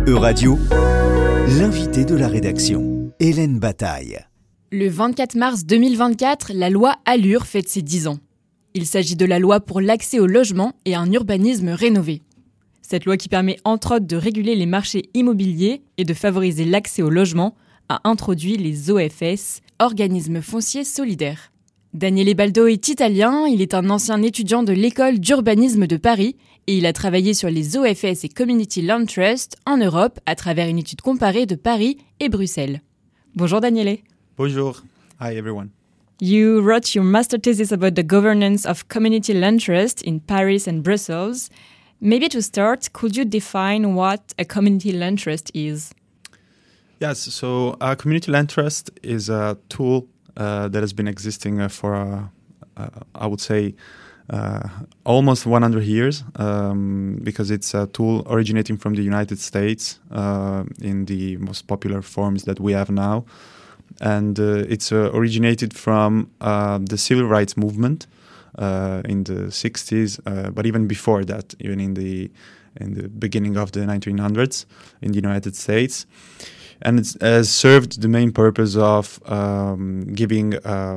E-Radio, l'invité de la rédaction, Hélène Bataille. Le 24 mars 2024, la loi ALUR fête ses 10 ans. Il s'agit de la loi pour l'accès au logement et un urbanisme rénové. Cette loi qui permet entre autres de réguler les marchés immobiliers et de favoriser l'accès au logement a introduit les OFS, organismes fonciers solidaires. Daniele Baldo est italien, il est un ancien étudiant de l'école d'urbanisme de Paris et il a travaillé sur les OFS et Community Land Trust en Europe à travers une étude comparée de Paris et Bruxelles. Bonjour Daniele. Bonjour. Hi everyone. You wrote your master thesis about the governance of Community Land Trust in Paris and Brussels. Maybe to start, could you define what a Community Land Trust is? Yes, so a Community Land Trust is a tool that has been existing for, I would say, almost 100 years because it's a tool originating from the United States in the most popular forms that we have now. And it's originated from the civil rights movement in the 60s, but even before that, even in the beginning of the 1900s in the United States. And it has served the main purpose of giving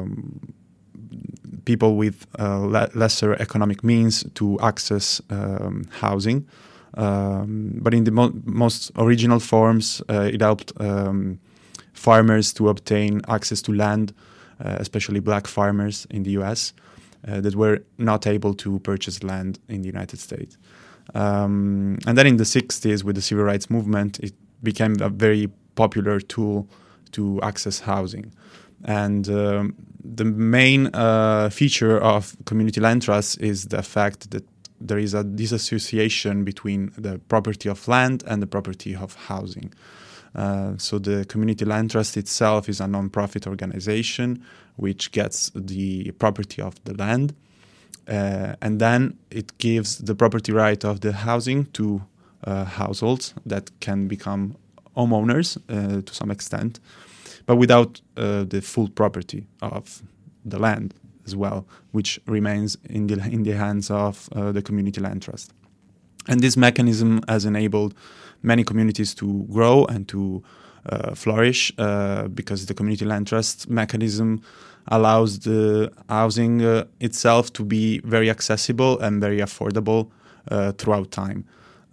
people with lesser economic means to access housing. But in the most original forms, it helped farmers to obtain access to land, especially black farmers in the US, that were not able to purchase land in the United States. And then in the 60s, with the civil rights movement, it became a very popular tool to access housing. And the main feature of community land trusts is the fact that there is a disassociation between the property of land and the property of housing. So the community land trust itself is a non-profit organization which gets the property of the land, and then it gives the property right of the housing to households that can become homeowners to some extent, but without the full property of the land as well, which remains in the hands of the community land trust. And this mechanism has enabled many communities to grow and to flourish because the community land trust mechanism allows the housing itself to be very accessible and very affordable throughout time.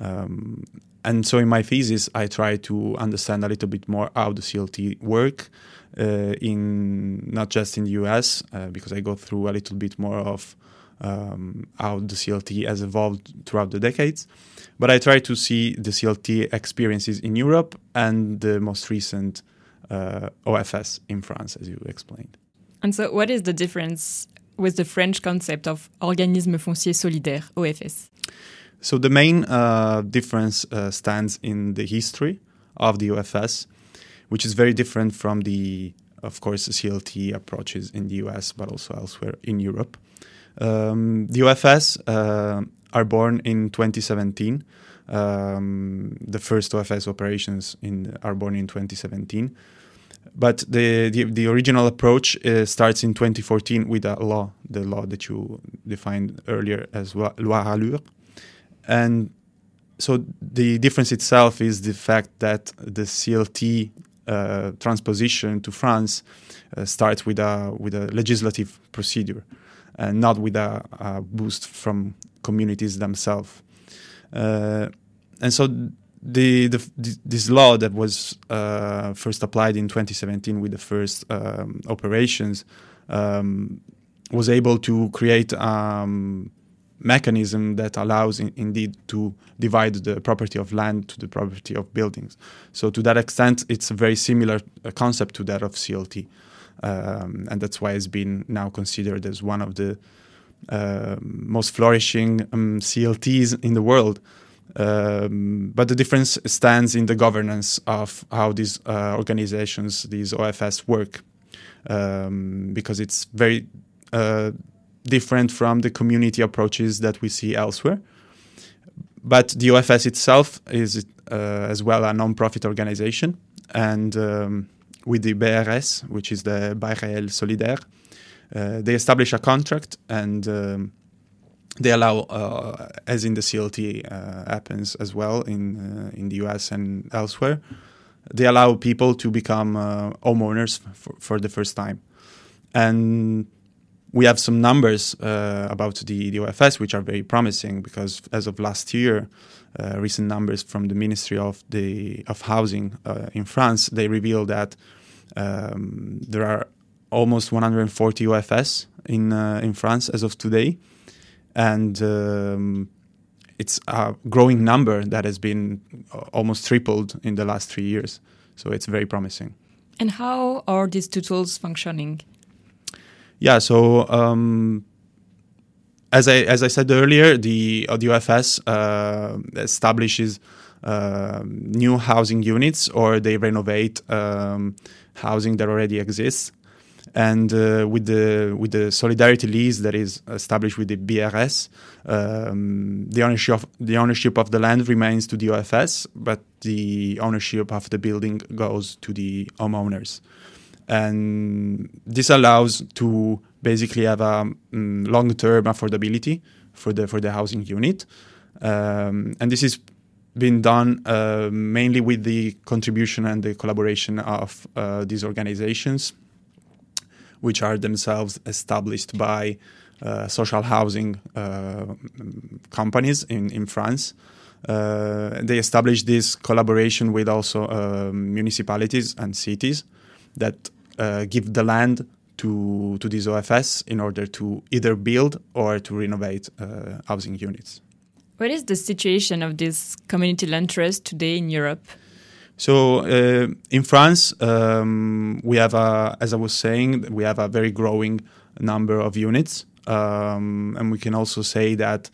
And so in my thesis, I try to understand a little bit more how the CLT work not just in the US, because I go through a little bit more of how the CLT has evolved throughout the decades. But I try to see the CLT experiences in Europe and the most recent OFS in France, as you explained. And so what is the difference with the French concept of organisme foncier solidaire, OFS? So the main difference stands in the history of the OFS, which is very different from the, of course, CLT approaches in the US, but also elsewhere in Europe. The OFS are born in 2017. The first OFS operations are born in 2017. But the original approach starts in 2014 with a law, the law that you defined earlier as Loi ALUR. And so the difference itself is the fact that the CLT transposition to France starts with a legislative procedure and not with a boost from communities themselves. And so this law that was first applied in 2017 with the first operations was able to create mechanism that allows indeed to divide the property of land to the property of buildings. So to that extent, it's a very similar concept to that of CLT. And that's why it's been now considered as one of the most flourishing CLTs in the world. But the difference stands in the governance of how these organizations, these OFS, work, because it's very different from the community approaches that we see elsewhere. But the OFS itself is as well a non-profit organization, and with the BRS, which is the Bail Réel Solidaire, they establish a contract, and they allow, as in the CLT happens as well in the US and elsewhere, they allow people to become homeowners for the first time. And we have some numbers about the OFS, which are very promising, because as of last year, recent numbers from the Ministry of Housing in France, they reveal that there are almost 140 OFS in France as of today, and it's a growing number that has been almost tripled in the last 3 years. So it's very promising. And how are these two tools functioning? Yeah, so as I said earlier, the OFS establishes new housing units, or they renovate housing that already exists. And with the solidarity lease that is established with the BRS, the ownership of the land remains to the OFS, but the ownership of the building goes to the homeowners. And this allows to basically have a long-term affordability for the housing unit, and this is been done mainly with the contribution and the collaboration of these organizations, which are themselves established by social housing companies in France. They established this collaboration with also municipalities and cities that give the land to these OFS in order to either build or to renovate housing units. What is the situation of this community land trust today in Europe? So in France, we have, as I was saying, we have a very growing number of units, and we can also say that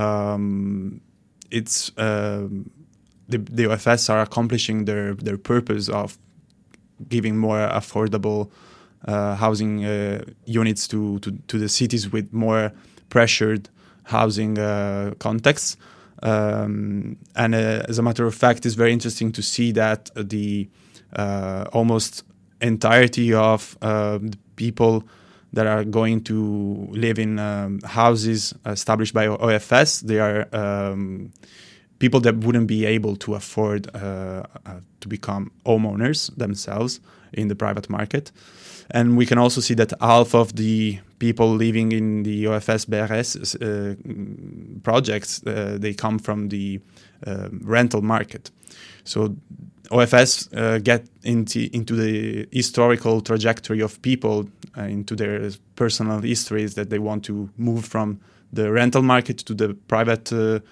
it's the OFS are accomplishing their purpose of giving more affordable housing units to the cities with more pressured housing contexts. And as a matter of fact, it's very interesting to see that the almost entirety of the people that are going to live in houses established by OFS, they are people that wouldn't be able to afford to become homeowners themselves in the private market. And we can also see that half of the people living in the OFS BRS projects, they come from the rental market. So OFS get into the historical trajectory of people, into their personal histories, that they want to move from the rental market to the private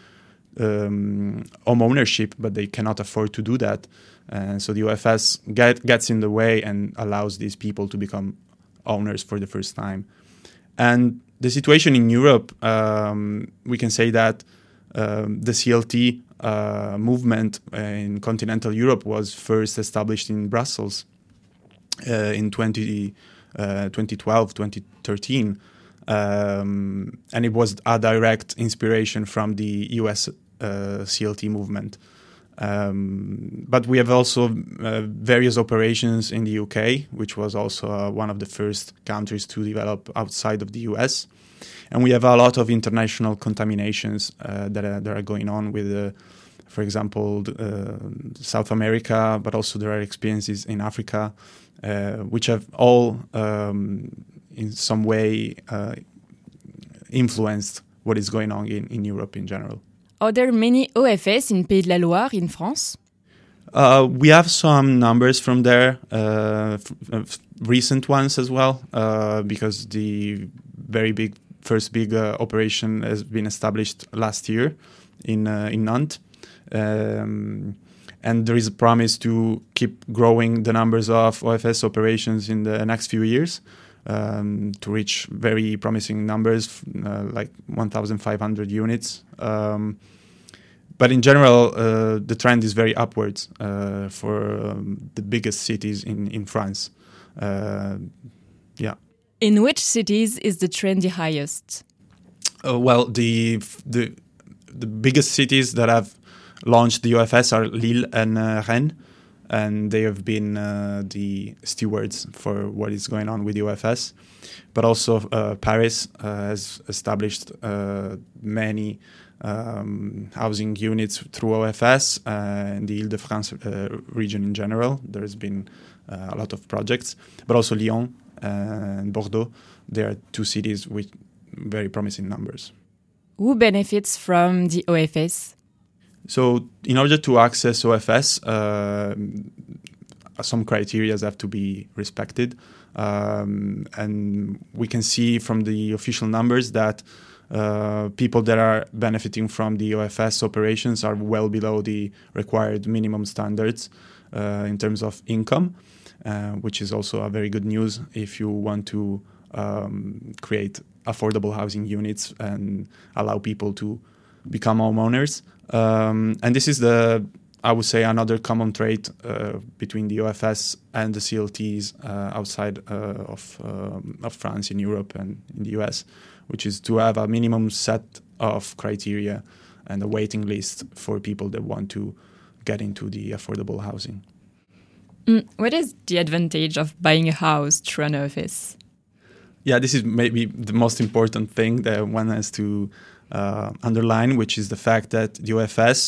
home ownership, but they cannot afford to do that. And so the OFS gets in the way and allows these people to become owners for the first time. And the situation in Europe, we can say that the CLT movement in continental Europe was first established in Brussels in 2012, 2013. And it was a direct inspiration from the US CLT movement. But we have also various operations in the UK, which was also one of the first countries to develop outside of the US. And we have a lot of international contaminations that are going on with, for example, South America, but also there are experiences in Africa, which have all in some way influenced what is going on in Europe in general. Are there many OFS in Pays de la Loire in France? We have some numbers from there, recent ones as well, because the very first big operation has been established last year in Nantes. And there is a promise to keep growing the numbers of OFS operations in the next few years, to reach very promising numbers, like 1,500 units. But in general, the trend is very upwards for the biggest cities in France. Yeah. In which cities is the trend the highest? Well, the biggest cities that have launched the OFS are Lille and Rennes. and they have been the stewards for what is going on with the OFS. But also Paris has established many housing units through OFS, and the Île-de-France region in general. There has been a lot of projects, but also Lyon and Bordeaux. They are two cities with very promising numbers. Who benefits from the OFS? So in order to access OFS, some criteria have to be respected. And we can see from the official numbers that people that are benefiting from the OFS operations are well below the required minimum standards in terms of income, which is also a very good news if you want to create affordable housing units and allow people to become homeowners. And this is I would say, another common trait between the OFS and the CLTs outside of France, in Europe and in the US, which is to have a minimum set of criteria and a waiting list for people that want to get into the affordable housing. What is the advantage of buying a house through an OFS? Yeah, this is maybe the most important thing that one has to underline, which is the fact that the OFS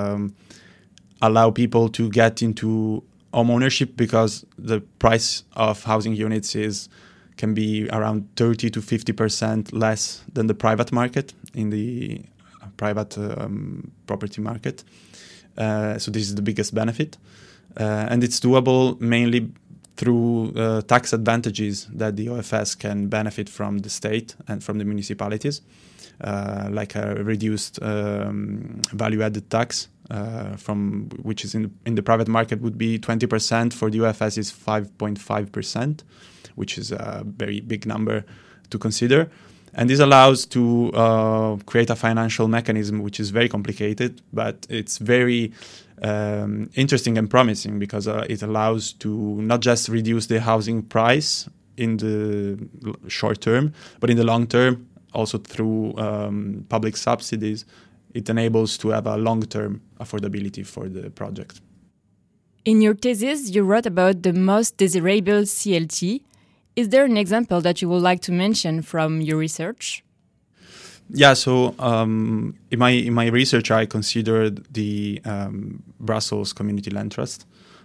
allow people to get into home ownership because the price of housing units can be around 30 to 50% less than the private market, in the private property market. So this is the biggest benefit. And it's doable mainly through tax advantages that the OFS can benefit from the state and from the municipalities, like a reduced value-added tax, from which is in the private market would be 20%. For the OFS is 5.5%, which is a very big number to consider. And this allows to create a financial mechanism which is very complicated, but it's very interesting and promising because it allows to not just reduce the housing price in the short term, but in the long term, also through public subsidies, it enables to have a long-term affordability for the project. In your thesis, you wrote about the most desirable CLT. Is there an example that you would like to mention from your research? Yeah, so in my research, I considered the Brussels Community Land Trust,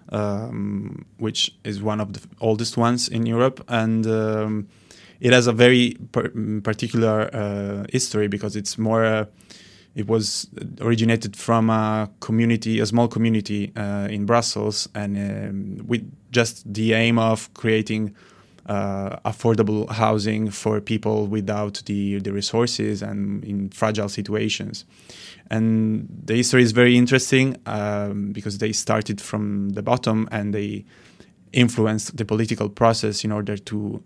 which is one of the oldest ones in Europe, and it has a very particular history because it's more. It was originated from a small community in Brussels, and with just the aim of creating affordable housing for people without the resources and in fragile situations. And the history is very interesting because they started from the bottom and they influenced the political process in order to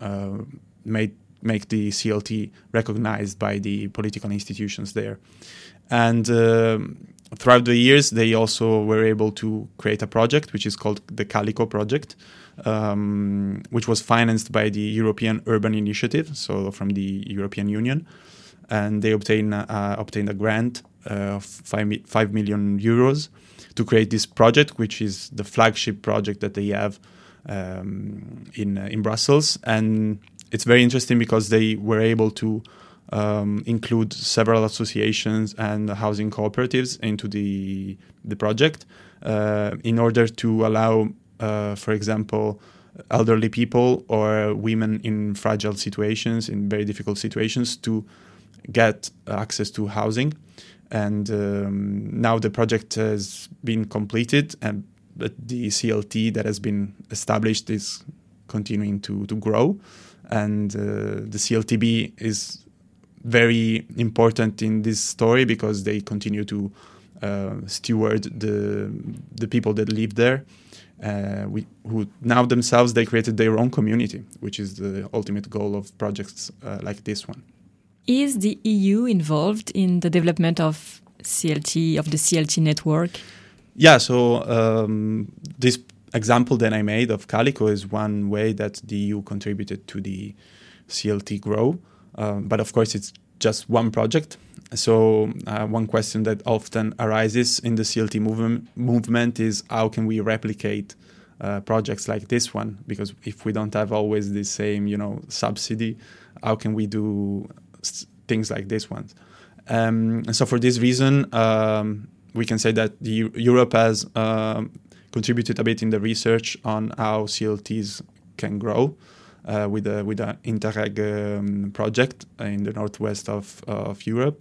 make the CLT recognized by the political institutions there. And throughout the years, they also were able to create a project which is called the Calico project, which was financed by the European Urban Initiative, so from the European Union. And they obtained a grant of 5 million euros to create this project, which is the flagship project that they have in Brussels. And it's very interesting because they were able to include several associations and housing cooperatives into the project in order to allow, for example, elderly people or women in fragile situations, in very difficult situations, to get access to housing. And now the project has been completed, and the CLT that has been established is continuing to grow. And the CLTB is very important in this story because they continue to steward the people that live there, who now themselves, they created their own community, which is the ultimate goal of projects like this one. Is the EU involved in the development of the CLT network? Yeah, so this example that I made of Calico is one way that the EU contributed to the CLT grow. But of course, it's just one project. So one question that often arises in the CLT movement is how can we replicate projects like this one? Because if we don't have always the same, subsidy, how can we do things like this one? And so for this reason, we can say that Europe has contributed a bit in the research on how CLTs can grow with an Interreg project in the northwest of Europe.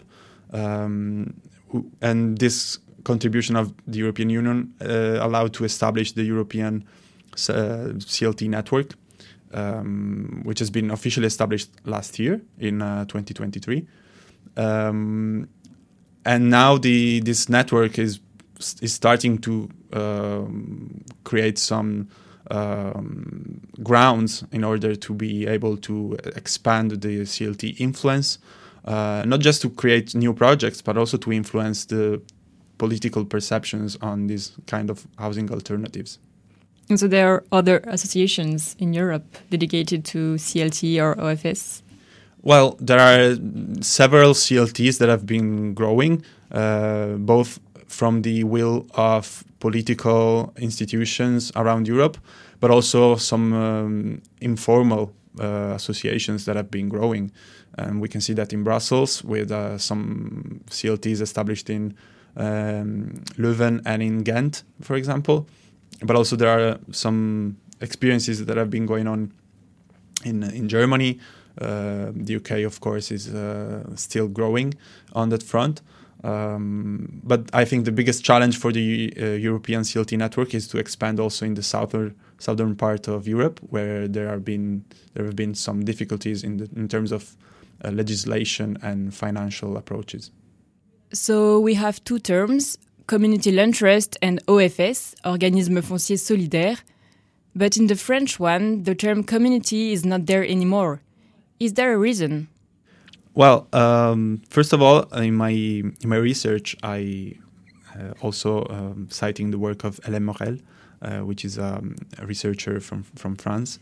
And this contribution of the European Union allowed to establish the European CLT network, which has been officially established last year in 2023. And now this network is starting to create some grounds in order to be able to expand the CLT influence, not just to create new projects, but also to influence the political perceptions on these kind of housing alternatives. And so there are other associations in Europe dedicated to CLT or OFS? Well, there are several CLTs that have been growing, both from the will of political institutions around Europe, but also some informal associations that have been growing. And we can see that in Brussels with some CLTs established in Leuven and in Ghent, for example. But also there are some experiences that have been going on in Germany. The UK, of course, is still growing on that front. But I think the biggest challenge for the European CLT network is to expand also in the southern part of Europe, where there have been some difficulties in terms of legislation and financial approaches. So we have two terms, community land trust and OFS, Organisme Foncier Solidaire. But in the French one, the term community is not there anymore. Is there a reason? Well, first of all, in my research, I also citing the work of Hélène Morel, which is a researcher from France.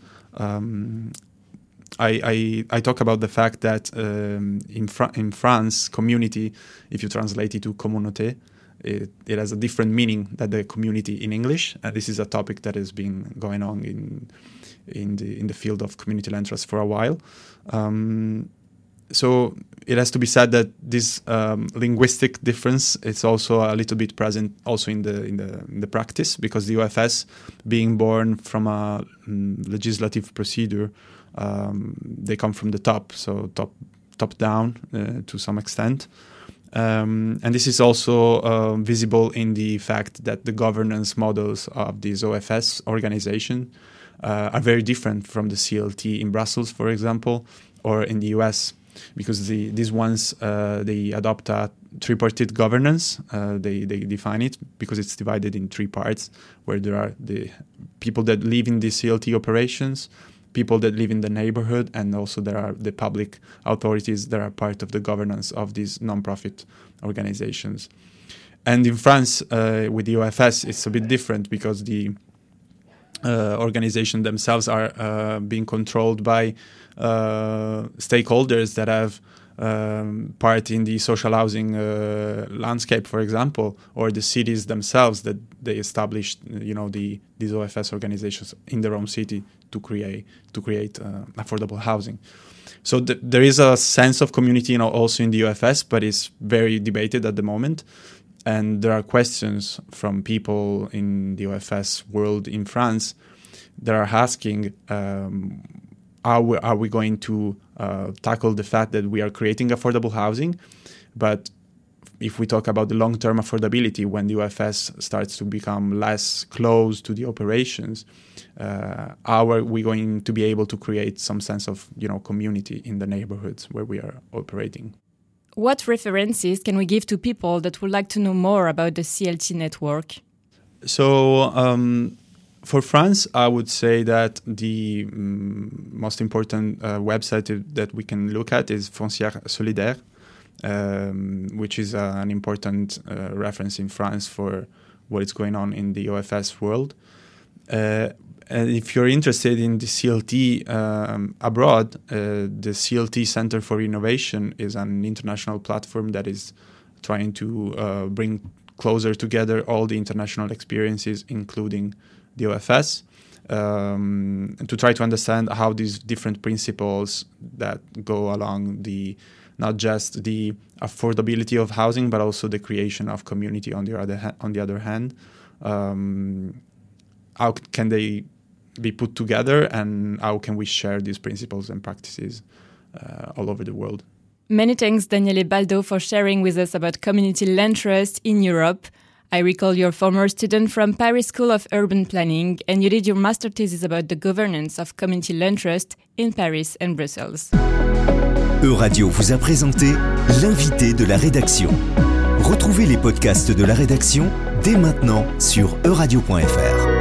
I talk about the fact that in France, community, if you translate it to communauté, it has a different meaning than the community in English. This is a topic that has been going on in the field of community land trust for a while. So it has to be said that this linguistic difference is also a little bit present also in the practice, because the OFS, being born from a legislative procedure, they come from the top, so top down to some extent. And this is also visible in the fact that the governance models of this OFS organization are very different from the CLT in Brussels, for example, or in the US, because these ones, they adopt a tripartite governance. They define it because it's divided in three parts, where there are the people that live in the CLT operations, people that live in the neighborhood, and also there are the public authorities that are part of the governance of these non-profit organizations. And in France, with the OFS, it's a bit different, because the organizations themselves are being controlled by stakeholders that have part in the social housing landscape, for example, or the cities themselves that they established, these OFS organizations in their own city to create affordable housing. So there is a sense of community, also in the OFS, but it's very debated at the moment. And there are questions from people in the OFS world in France that are asking, how are we going to tackle the fact that we are creating affordable housing? But if we talk about the long-term affordability, when the OFS starts to become less close to the operations, how are we going to be able to create some sense of, community in the neighborhoods where we are operating? What references can we give to people that would like to know more about the CLT network? So, for France, I would say that the most important website that we can look at is Foncière Solidaire, which is an important reference in France for what is going on in the OFS world. if you're interested in the CLT abroad, the CLT Center for Innovation is an international platform that is trying to bring closer together all the international experiences, including the OFS, to try to understand how these different principles that go along not just the affordability of housing, but also the creation of community on the other hand, how can they be put together, and how can we share these principles and practices all over the world. Many thanks, Daniele Baldo, for sharing with us about community land trust in Europe. I recall you're a former student from Paris School of Urban Planning, and you did your master thesis about the governance of community land trust in Paris and Brussels. Euradio vous a présenté l'invité de la rédaction. Retrouvez les podcasts de la rédaction dès maintenant sur euradio.fr.